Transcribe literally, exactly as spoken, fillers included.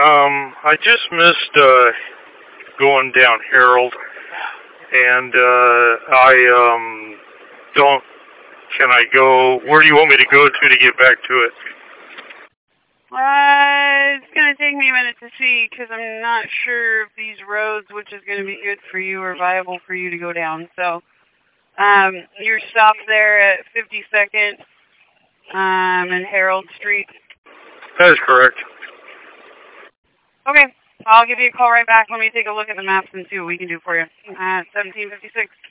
Um, I just missed uh, going down Harold, and uh, I um, don't. Can I go? Where do you want me to go to to get back to it? Uh, it's going to take me a minute to see because I'm not sure if these roads, which is going to be good for you, are viable for you to go down. So, um, you're stopped there at fifty-second um, and Harold Street. That is correct. Okay, I'll give you a call right back. Let me take a look at the maps and see what we can do for you. Uh, seventeen fifty-six.